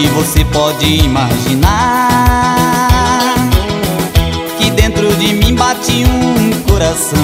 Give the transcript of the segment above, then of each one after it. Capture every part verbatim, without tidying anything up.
que você pode imaginar que dentro de mim bate um coração.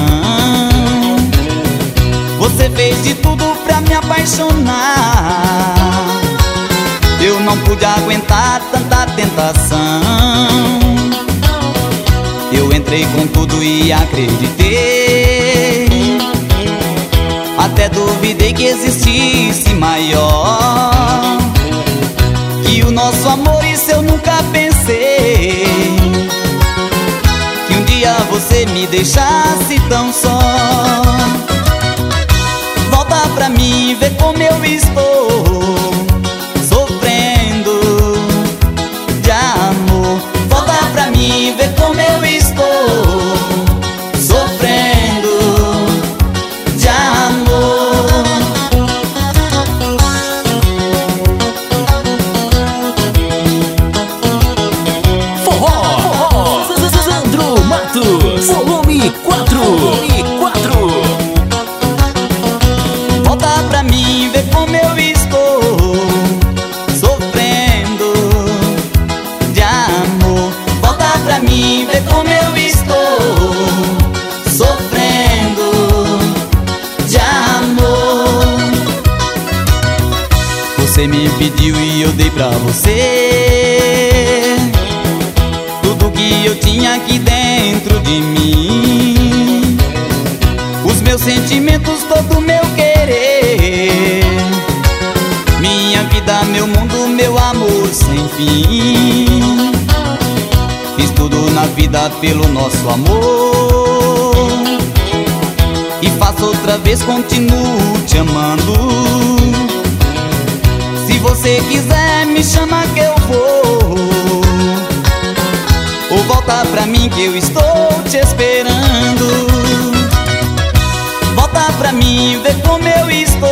Você fez de tudo pra me apaixonar. Eu não pude aguentar tanta tentação. Eu entrei com tudo e acreditei. Até duvidei que existisse maior que o nosso amor, isso eu nunca pensei. Que um dia você me deixasse tão só. Volta pra mim, vê como eu estou sofrendo de amor. Volta pra mim, vê como eu estou sofrendo de amor. Forró, forró, Sandro Matos, volume quatro, volume quatro. Volta pra mim, vê como eu estou sofrendo de amor. Volta pra mim, vê como eu estou sofrendo de amor. Você me pediu e eu dei pra você tudo que eu tinha aqui dentro de mim. Os meus sentimentos, todo meu querer, minha vida, meu mundo, meu amor sem fim. Fiz tudo na vida pelo nosso amor e faço outra vez, continuo te amando. Se você quiser, me chama que eu vou. Ou volta pra mim que eu estou te esperando. Volta pra mim, vê como eu estou